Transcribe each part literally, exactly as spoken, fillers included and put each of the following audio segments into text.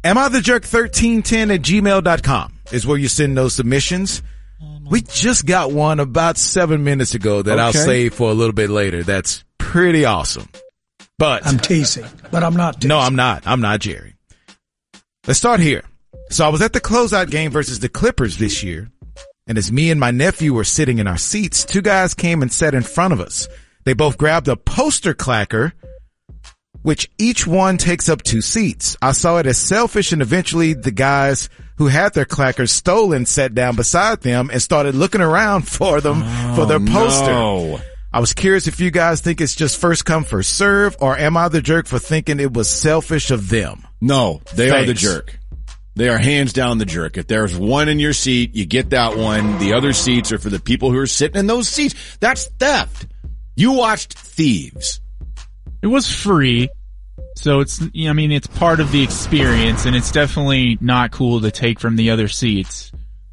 Am I the jerk thirteen ten at gmail dot com is where you send those submissions. We just got one about seven minutes ago that okay. I'll save for a little bit later. That's pretty awesome. But I'm teasing, but I'm not teasing. No, I'm not. I'm not, Jerry. Let's start here. So I was at the closeout game versus the Clippers this year, and as me and my nephew were sitting in our seats, two guys came and sat in front of us. They both grabbed a poster clacker, which each one takes up two seats. I saw it as selfish, and eventually the guys who had their clackers stolen sat down beside them and started looking around for them oh, for their poster. No. I was curious if you guys think it's just first come, first serve, or am I the jerk for thinking it was selfish of them? No, they Thanks. are the jerk. They are hands down the jerk. If there's one in your seat, you get that one. The other seats are for the people who are sitting in those seats. That's theft. You watched Thieves. It was free. So it's, I mean, it's part of the experience, and it's definitely not cool to take from the other seats.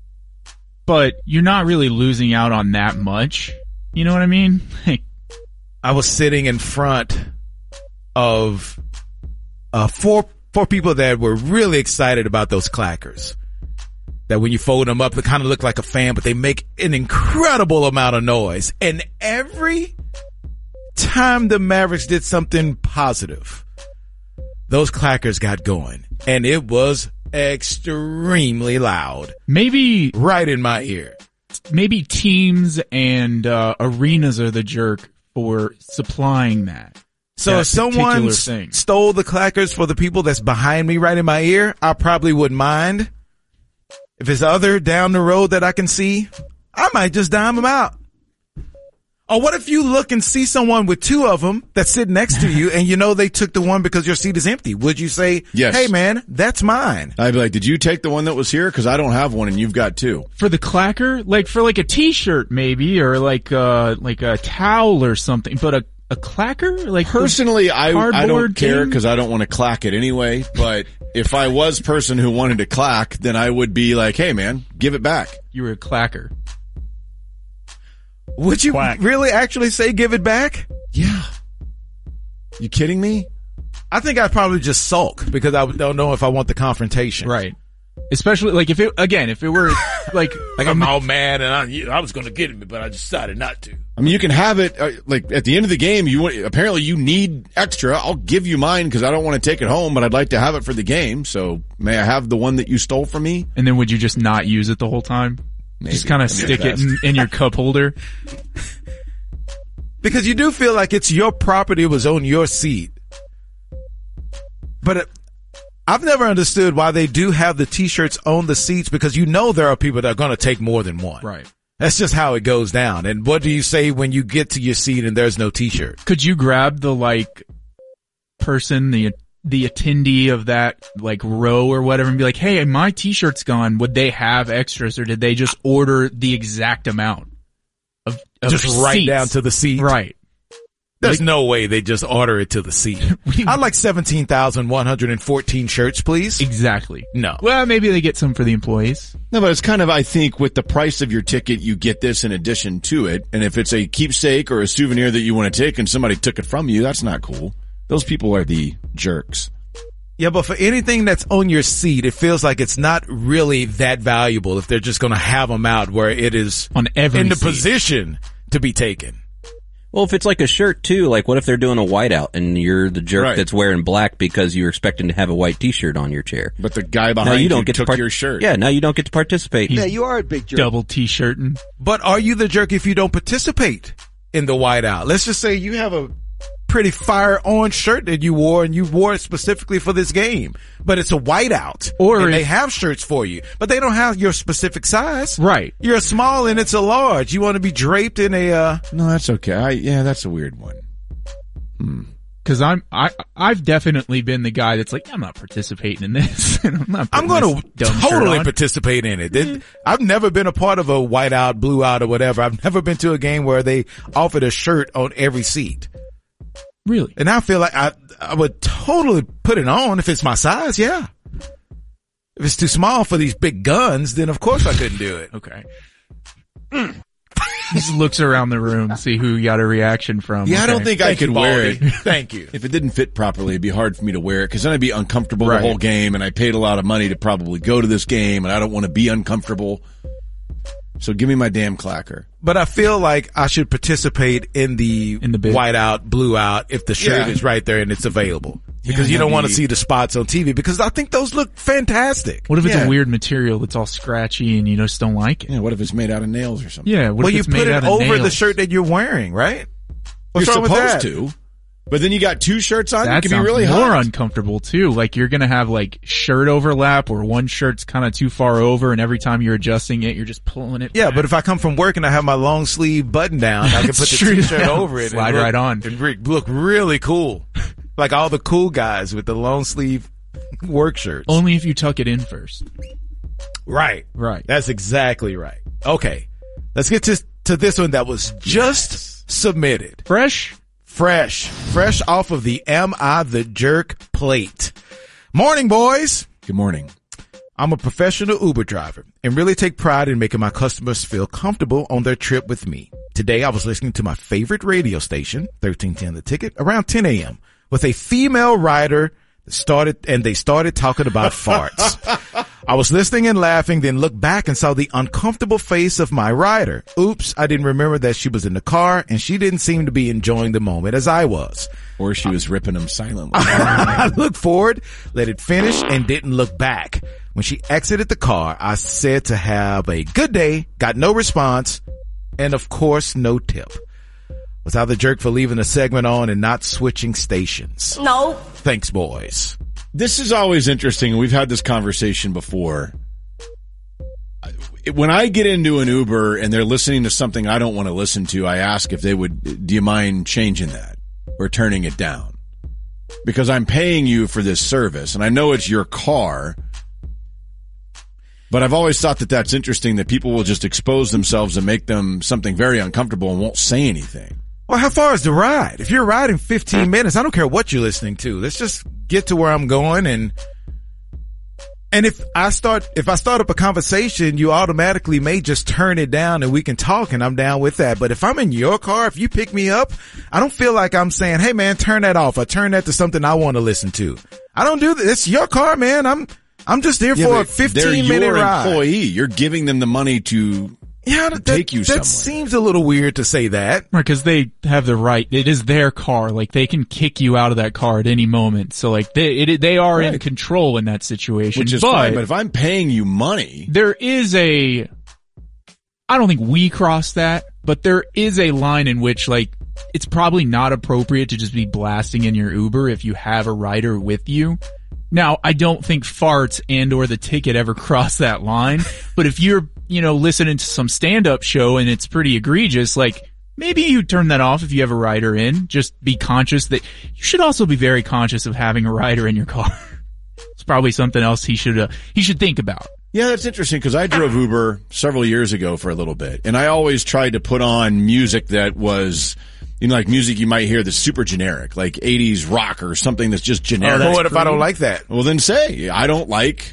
But you're not really losing out on that much. You know what I mean? I was sitting in front of uh, four four people that were really excited about those clackers. That when you fold them up, they kind of look like a fan, but they make an incredible amount of noise. And every time the Mavericks did something positive, those clackers got going, and it was extremely loud. Maybe right in my ear. Maybe teams and uh, arenas are the jerk for supplying that. So that if someone thing. stole the clackers for the people that's behind me right in my ear, I probably wouldn't mind. If it's other down the road that I can see, I might just dime them out. Or what if you look and see someone with two of them that sit next to you and you know they took the one because your seat is empty? Would you say, yes. Hey man, that's mine? I'd be like, did you take the one that was here? Cause I don't have one and you've got two. For the clacker? Like for like a t-shirt maybe, or like uh like a towel or something, but a a clacker? Like personally, I I don't care thing? Cause I don't want to clack it anyway, but if I was person who wanted to clack, then I would be like, hey man, give it back. You were a clacker. Would you Quack. really actually say give it back? Yeah. You kidding me? I think I'd probably just sulk because I don't know if I want the confrontation. Right. Especially like if it, again, if it were like, like I'm all mad and I, I was going to get it, but I decided not to. I mean, you can have it, uh, like at the end of the game, you want, apparently you need extra. I'll give you mine because I don't want to take it home, but I'd like to have it for the game. So may I have the one that you stole from me? And then would you just not use it the whole time? Maybe. Just kind of stick it in, in your cup holder. Because you do feel like it's your property, it was on your seat. But it, I've never understood why they do have the t-shirts on the seats, because you know there are people that are going to take more than one. Right. That's just how it goes down. And what do you say when you get to your seat and there's no t-shirt? Could you grab the like person, the the attendee of that like row or whatever and be like, hey, my t-shirt's gone. Would they have extras, or did they just order the exact amount of, of just right seats? down to the seat? Right. There's like, no way they just order it to the seat. I'd like seventeen thousand one hundred fourteen shirts, please. Exactly. No. Well, maybe they get some for the employees. No, but it's kind of, I think with the price of your ticket, you get this in addition to it. And if it's a keepsake or a souvenir that you want to take and somebody took it from you, that's not cool. Those people are the jerks. Yeah, but for anything that's on your seat, it feels like it's not really that valuable if they're just going to have them out where it is on every in the seat. position to be taken. Well, if it's like a shirt too, like what if they're doing a whiteout and you're the jerk Right. that's wearing black because you're expecting to have a white t-shirt on your chair? But the guy behind now you, you, don't get took to part- your shirt. Yeah, now you don't get to participate. Yeah, you are a big jerk. Double t-shirting. But are you the jerk if you don't participate in the whiteout? Let's just say you have a pretty fire orange shirt that you wore and you wore it specifically for this game, but it's a whiteout, or and if, they have shirts for you, but they don't have your specific size. Right. You're a small and it's a large. You want to be draped in a, uh, No, that's okay. I, yeah, that's a weird one. Hmm. Cause I'm, I, I've definitely been the guy that's like, I'm not participating in this. I'm not I'm going to totally on. participate in it. it. I've never been a part of a whiteout, blue out or whatever. I've never been to a game where they offered a shirt on every seat. Really? And I feel like I, I would totally put it on if it's my size. Yeah. If it's too small for these big guns, then of course I couldn't do it. Okay. Mm. He just looks around the room, see who got a reaction from. Yeah, I don't think I Thank could you, wear Baldy. it. Thank you. If it didn't fit properly, it'd be hard for me to wear it because then I'd be uncomfortable Right. the whole game, and I paid a lot of money to probably go to this game, and I don't want to be uncomfortable. So give me my damn clacker. But I feel like I should participate in the, In the bid. white out, blue out if the shirt Yeah. is right there and it's available. Because Yeah, you don't that'd want to be- see the spots on T V because I think those look fantastic. What if it's Yeah. a weird material that's all scratchy and you just don't like it? Yeah, what if it's made out of nails or something? Yeah, what Well, if you it's put made it out of over the nails? shirt that you're wearing, right? What's You're wrong with supposed that? to. But then you got two shirts on, That it could be sounds really more hot. uncomfortable too. Like you're gonna have like shirt overlap or one shirt's kind of too far over, and every time you're adjusting it, you're just pulling it. Yeah, back. but if I come from work and I have my long sleeve button down, I can put That's the true. t-shirt over it. Slide and look, right on. And re- look really cool. Like all the cool guys with the long sleeve work shirts. only if you tuck it in first. Right. Right. That's exactly right. Okay. Let's get to, to this one that was just submitted. Fresh. Fresh. Fresh off of the Am I the Jerk plate. Morning, boys. Good morning. I'm a professional Uber driver and really take pride in making my customers feel comfortable on their trip with me. Today, I was listening to my favorite radio station, thirteen ten The Ticket, around ten a.m. with a female rider that started, and they started talking about farts. I was listening and laughing, then looked back and saw the uncomfortable face of my rider. Oops, I didn't remember that she was in the car and she didn't seem to be enjoying the moment as I was. Or she was ripping them silently. I looked forward, let it finish, and didn't look back. When she exited the car, I said to have a good day, got no response, and of course, no tip. Was I the jerk for leaving the segment on and not switching stations? No. Thanks, boys. This is always interesting, and we've had this conversation before. When I get into an Uber and they're listening to something I don't want to listen to, I ask if they would, do you mind changing that or turning it down? Because I'm paying you for this service, and I know it's your car, but I've always thought that that's interesting, that people will just expose themselves and make them something very uncomfortable and won't say anything. Well, how far is the ride? If you're riding fifteen minutes, I don't care what you're listening to. Let's just get to where I'm going. And, and if I start, if I start up a conversation, you automatically may just turn it down and we can talk, and I'm down with that. But if I'm in your car, if you pick me up, I don't feel like I'm saying, hey man, turn that off or turn that to something I want to listen to. I don't do that. It's your car, man. I'm, I'm just there Yeah, for a but they're fifteen minute your ride. employee. You're giving them the money to Yeah, that, take you that somewhere. seems a little weird to say that. Because they have the right. It is their car. Like they can kick you out of that car at any moment. So like they it, they are in Right. control in that situation. Which is but fine, but if I'm paying you money, there is a. I don't think we cross that, but there is a line in which like it's probably not appropriate to just be blasting in your Uber if you have a rider with you. Now, I don't think farts and or the ticket ever cross that line, but if you're, you know, listening to some stand-up show and it's pretty egregious, like, maybe you turn that off if you have a rider in. Just be conscious that you should also be very conscious of having a rider in your car. It's probably something else he should, uh, he should think about. yeah, that's interesting because I drove Uber several years ago for a little bit, and I always tried to put on music that was, you know, like music you might hear that's super generic, like eighties rock or something that's just generic. But what if I don't like that? Well, then say, I don't like,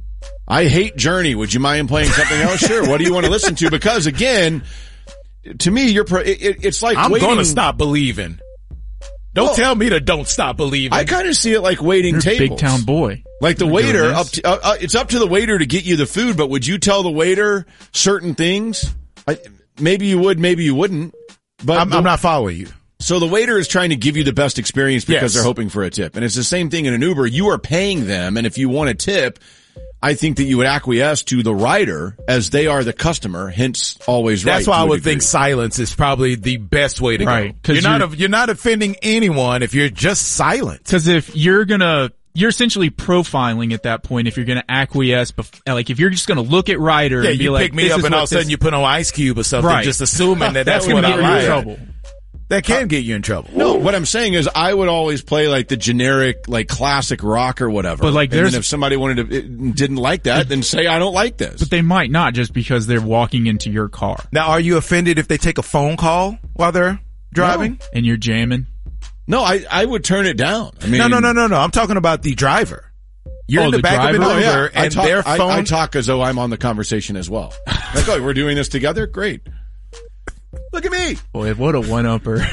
I hate Journey. Would you mind playing something else? Sure. What do you want to listen to? Because again, to me, you're, pro- it, it, it's like I'm waiting. going to stop believing. Don't Well, tell me to don't stop believing. I kind of see it like waiting You're a tables. big town boy. Like the We're waiter, doing up this. to, uh, uh, it's up to the waiter to get you the food, but would you tell the waiter certain things? I, maybe you would, maybe you wouldn't. But I'm, the- I'm not following you. So the waiter is trying to give you the best experience because Yes. they're hoping for a tip. And it's the same thing in an Uber. You are paying them, and if you want a tip, I think that you would acquiesce to the rider as they are the customer, hence always right. That's why to I a would degree. think silence is probably the best way to Right, go. 'cause You're not you're- you're not offending anyone if you're just silent. Cause if you're gonna, you're essentially profiling at that point if you're gonna acquiesce, bef- like if you're just gonna look at Ryder Yeah, and be you like, pick me this up is and what all of a sudden this- you put on Ice Cube or something, Right. just assuming that that's, that's gonna what I get you like. in trouble. That can get you in trouble. No, what I'm saying is I would always play like the generic, like classic rock or whatever. But, like, and there's- then if somebody wanted to, it, didn't like that, then say I don't like this. But they might not just because they're walking into your car Now, are you offended if they take a phone call while they're driving? and you're jamming. No, I, I would turn it down. I mean, No, no, no, no, no. I'm talking about the driver. You're Oh, in the, the back of an driver? Uber Oh, yeah. I and talk, their I- phone. I, talk as though I'm on the conversation as well. Like, oh, we're doing this together? Great. Look at me. Boy, what a one-upper.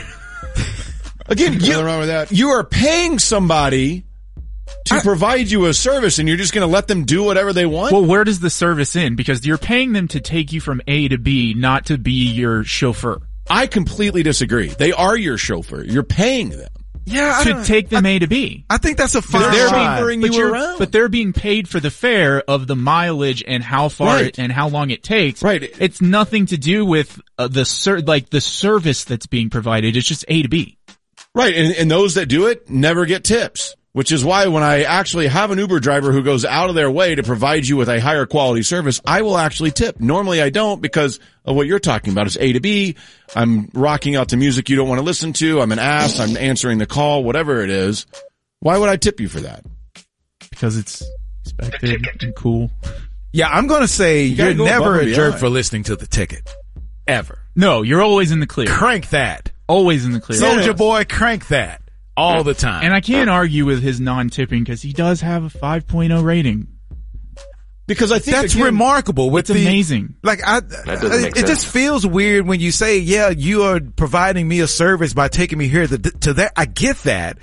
Again, you, Nothing wrong with that. you are paying somebody to I- provide you a service, and you're just going to let them do whatever they want? Well, where does the service end? Because you're paying them to take you from A to B, not to be your chauffeur. I completely disagree. They are your chauffeur. You're paying them. Yeah, I To don't- take them A to B. I think that's a fine they're line. being- But you you're, around. but they're being paid for the fare of the mileage and how far Right. it, and how long it takes. Right. It's nothing to do with uh, the ser- like the service that's being provided. It's just A to B. Right, and, and those that do it never get tips, which is why when I actually have an Uber driver who goes out of their way to provide you with a higher quality service, I will actually tip. Normally I don't because of what you're talking about. It's A to B. I'm rocking out to music you don't want to listen to. I'm an ass. I'm answering the call, whatever it is. Why would I tip you for that? Because it's expected and cool. Yeah, I'm going to say gotta you're go never above a and jerk beyond. for listening to the ticket. Ever. No, you're always in the clear. Crank that. Always in the clear. Soldier boy, crank that. All the time. And I can't argue with his non-tipping because he does have a five point oh rating. Because I think That's again, remarkable. With It's the, amazing. Like I, doesn't I- make it just sense. feels weird when you say, "Yeah, you are providing me a service by taking me here to, to that." I get that,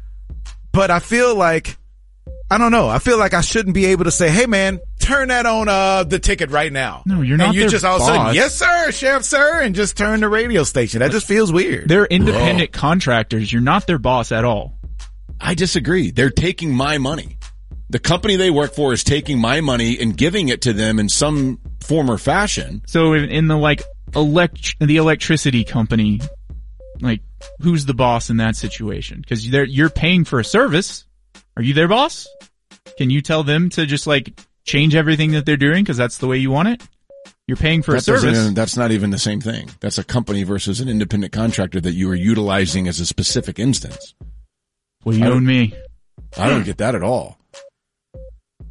but I feel like I don't know. I feel like I shouldn't be able to say, "Hey, man, turn that on uh the ticket right now." No, you're not And you their just all of a sudden, boss. "Yes, sir, sheriff, sir," and just turn the radio station. That just feels weird. They're independent contractors. You're not their boss at all. I disagree. They're taking my money. The company they work for is taking my money and giving it to them in some form or fashion. So in, in the like elect the electricity company, like who's the boss in that situation? Because you're you're paying for a service. Are you their boss? Can you tell them to just like change everything that they're doing because that's the way you want it? You're paying for a That doesn't service. even- that's not even the same thing. That's a company versus an independent contractor that you are utilizing as a specific instance. Well, you I don't- own me. I don't get that at all.